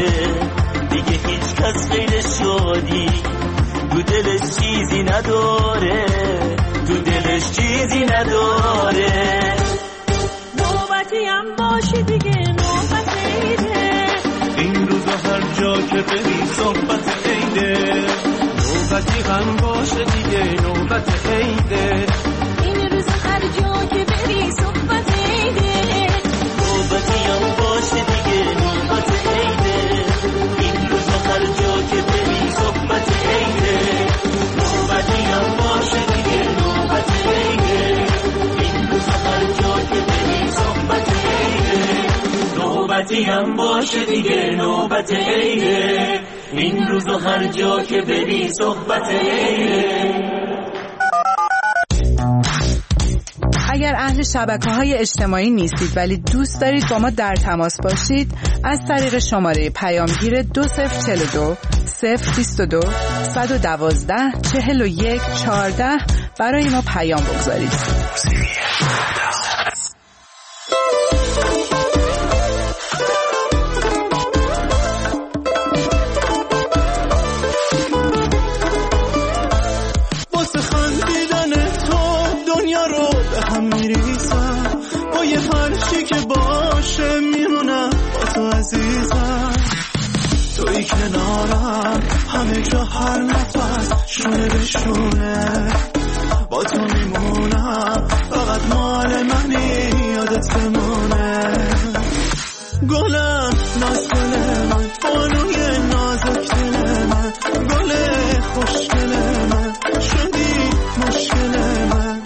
نداره، دیگه هیچ کس غیر شادی تو دلش چیزی نداره، تو دلش چیزی نداره. نوبتی هم باشه دیگه، نوبت عیده، این روزا هر جا که بری صحبت عیده. نوبتی هم باشه دیگه، نوبت عیده، این روزا هر جا که بری صحبت عیده. نوبتی هم باشه دیگه، نوبت عیده، این روزا هر جا که بری صحبت عیده. نوبتی هم باشه دیگه، نوبت عیده، این روزا هر جا که بری صحبت عیده. نوبتی هم باشه دیگه، نوبت عیده، این روزا هر جا که بری صحبت عیده. اگر اهل شبکه‌های اجتماعی نیستید ولی دوست دارید با ما در تماس باشید، از طریق شماره پیامگیر 2042 022 112 41 14 برای ما پیام بگذارید. هم میریزم با یه هرچی که باشه میمونم با تو عزیزم. توی کنارم همه جا هر نفس شونه به شونه با تو میمونم، فقط مال منی یادت بمونه. گلم ناز گل من، بانوی نازک دل من، گل خوشگل من، شدی مشکل من.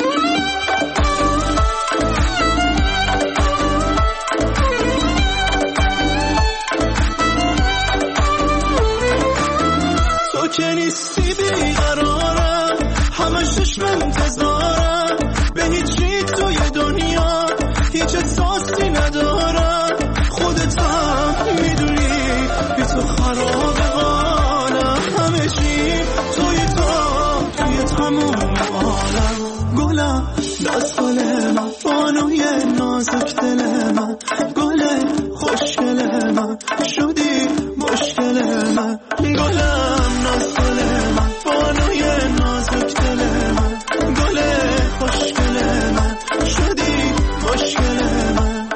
که نیستی بیقرارم، همش چشم انتظارم، به هیچی توی دنیا هیچ احساسی ندارم. خودت هم میدونی بی تو خراب حالم، همه چی توی تموم عالم. گلم ناز گل من، بانوی نازک دل من، گل خوشگل من، شدی مشکل من. گلم ناز گل من، بانوی نازک دل من، گل خوشگل من، شدی مشکل من.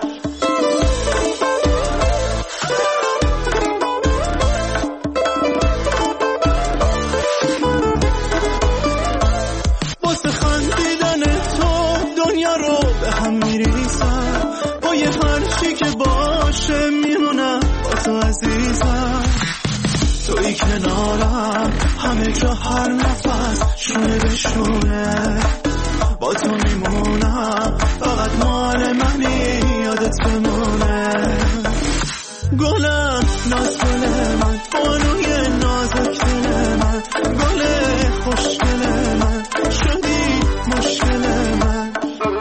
واسه خندیدن تو دنیا رو به هم میریزم، با یه هرچی که باشه میمونم با تو عزیزم. توی کنارم همه جا هر نفس شونه به شونه با تو میمونم، فقط مال منی یادت بمونه. گلم ناز گل من، بانوی نازک دل من، گل خوشگل من، شدی مشکل من.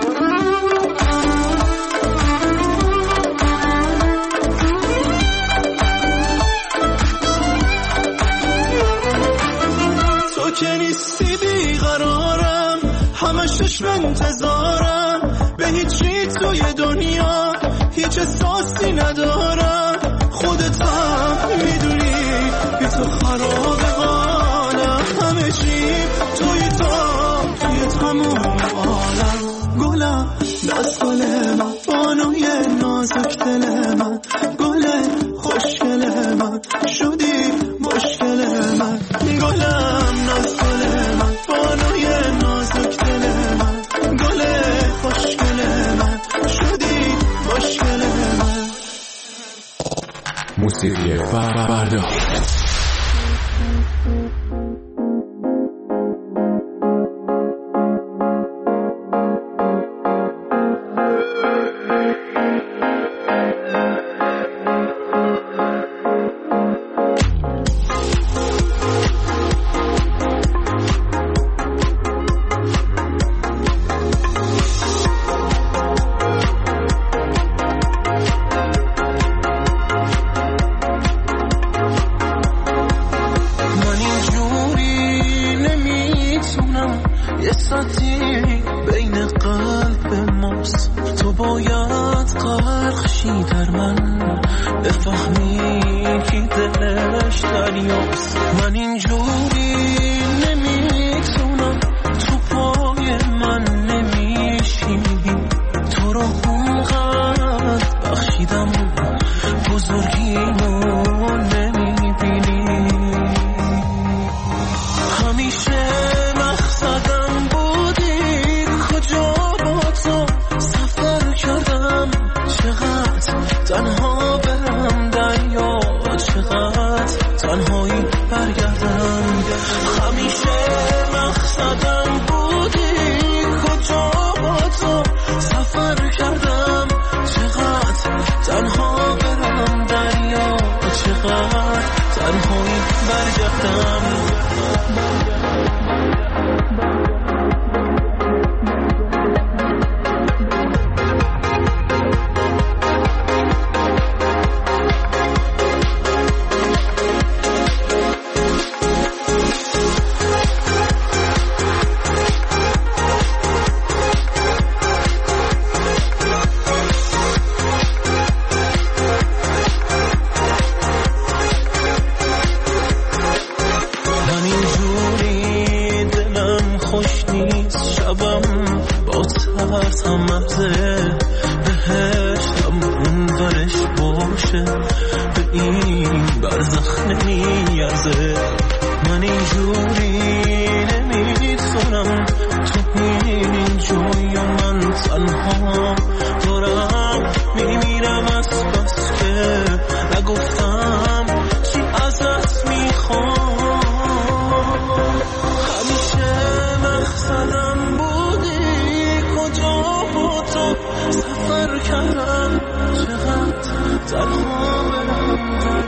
که نیستی بیقرارم، همش چشم انتظارم، به هیچی توی دنیا هیچ احساسی ندارم. خودت هم میدونی بی تو خراب حالم، همه چی توی تموم عالم. گلم ناز گل من، بانوی نازک دل من، گل خوشگل من، شدی مشکل من. گلم ناز گل من، بانوی نازک دل من، گل خوشگل من، شدی مشکل من. موسیقی فردا. میکنم با ترسم مغزه بهشتم اون درش باشه به این برزخ نمیارزه من اینجوری نمیتونم تو این جای من تنها دارم میمیرم از بس که نگفتم چی ازت میخوام همیشه مقصدم بودی کجا با تو سفر کردم چقدر تنها برم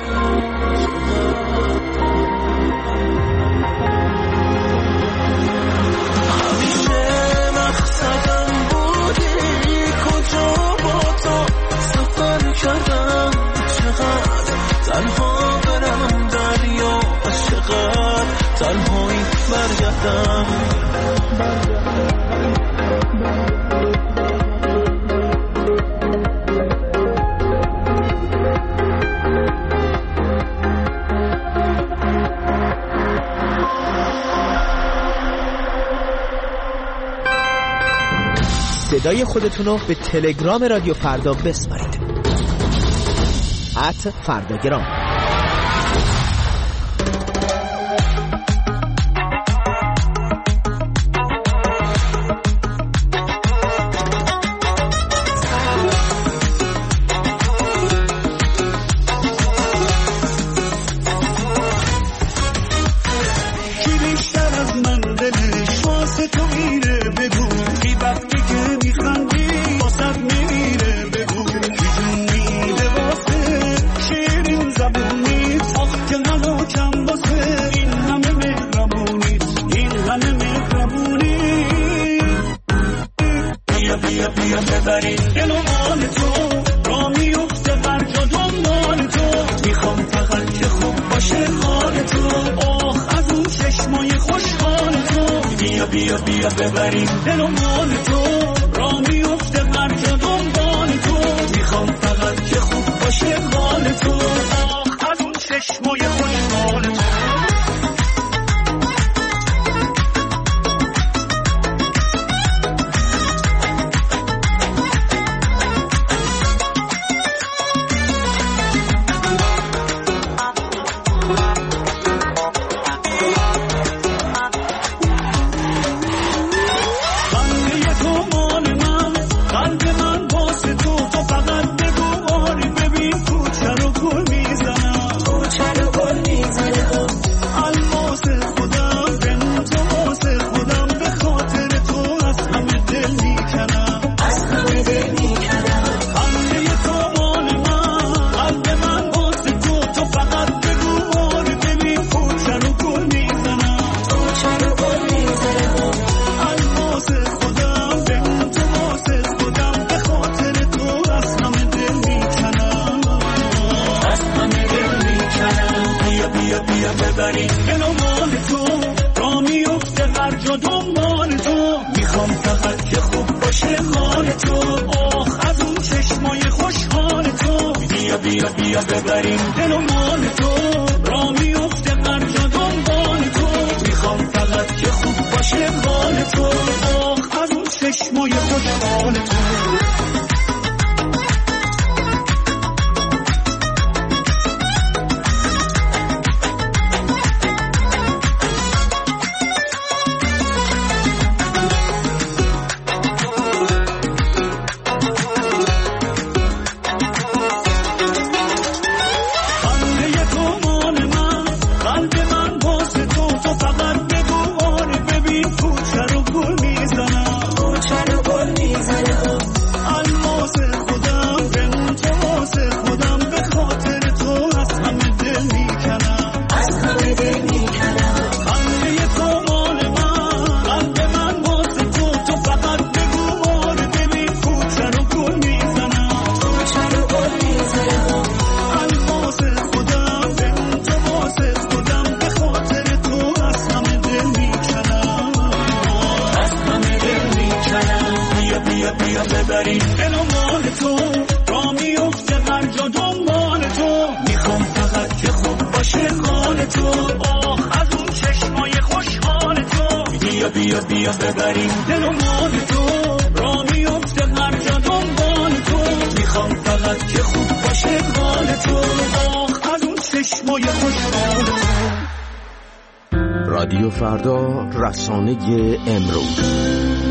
همیشه مقصدم بودی کجا با تو سفر کردم چقدر تنها برم دریا چقدر تنهایی برگردم صدای خودتون رو به تلگرام رادیو فردا بسپارید @فرداگرام. بیا بیا ببریم دل و مال تو، را میفته هر جا دنبال تو، میخوام فقط که خوب باشه حال تو، آخ از اون چشمای خوشحال تو. رادیو فردا، رسانه امروز.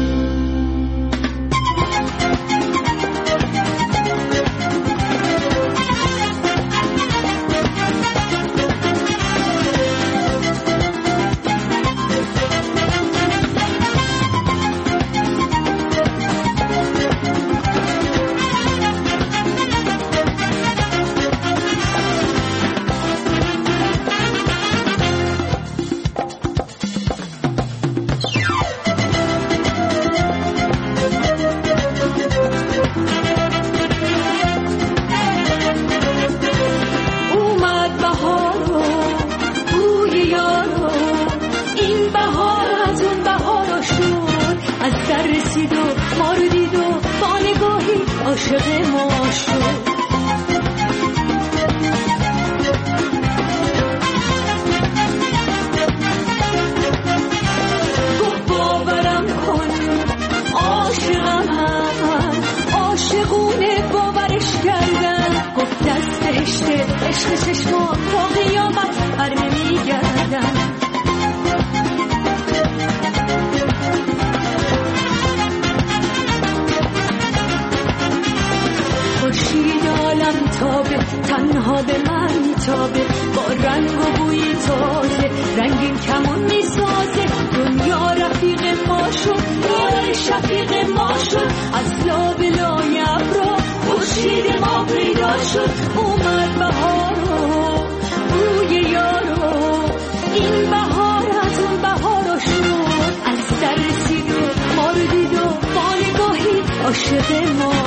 تنها به من تابه، با رنگ و بوی تازه رنگین کمون میسازه. دنیا رفیق ما شد، یار شفیق ما شد، از لابلای ابرا خورشید ما پیدا شد. اومد بهارو روی یارو، این بهار از اون بهارو شد، از در رسید و ما رو دید و با نگاهی عاشق ما